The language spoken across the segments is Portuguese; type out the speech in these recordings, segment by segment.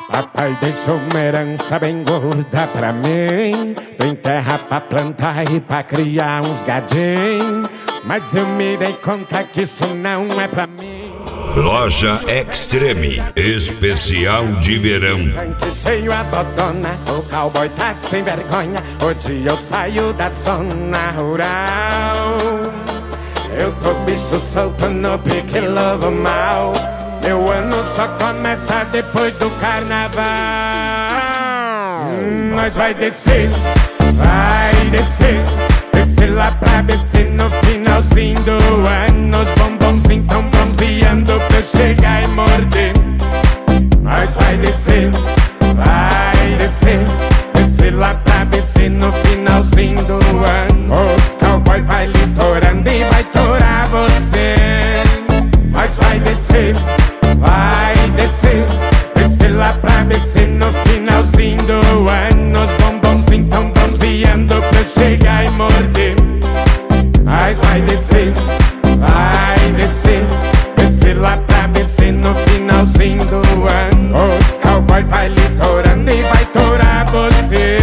Papai deixou uma herança bem gorda pra mim. Tem terra pra plantar e pra criar uns gadinhos, mas eu me dei conta que isso não é pra mim. Loja Extreme, especial de verão. Tanque cheio a botona, o cowboy tá sem vergonha. Hoje eu saio da zona rural. Eu tô bicho solto no pique lobo mal. Meu ano só começa depois do carnaval. Nós vai descer, descer lá pra BC no finalzinho do ano. Os bombons tão bronzeando pra eu chegar e morder. Nós vai descer, descer lá pra BC no finalzinho do ano. Os cowboy vai litorando e vai torar você. Nós vai descer, descer lá pra BC no finalzinho do ano. Os bombons tão bronzeando pra eu chegar e morder. Nós vai descer, descer lá pra BC no finalzinho do ano. Os cowboy vai litorando e vai torar você.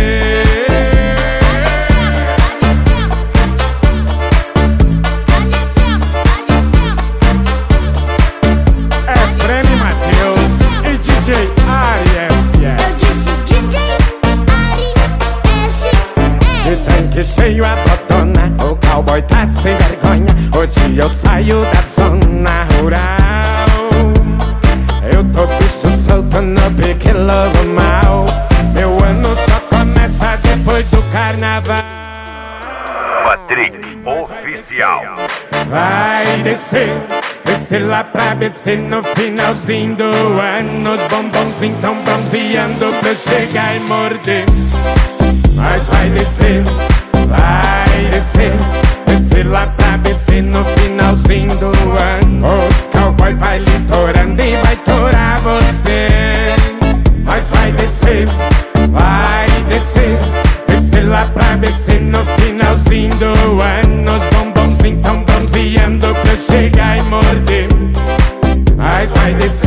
Que cheio a botona, o cowboy tá sem vergonha. Hoje eu saio da zona rural. Eu tô bicho solto no pique lobo mal. Meu ano só começa depois do carnaval. Patrick Oficial. Vai descer, descer lá pra BC no finalzinho do ano. Os bombons tão bronzeando pra eu chegar e morder. Mas vai descer, descer lá pra BC no finalzinho do ano. Os cowboy vai litorando e vai torar você. Mas vai descer, descer lá pra BC no finalzinho do ano. Os bombons tão bronzeando pra eu chegar e morder. Mas vai descer.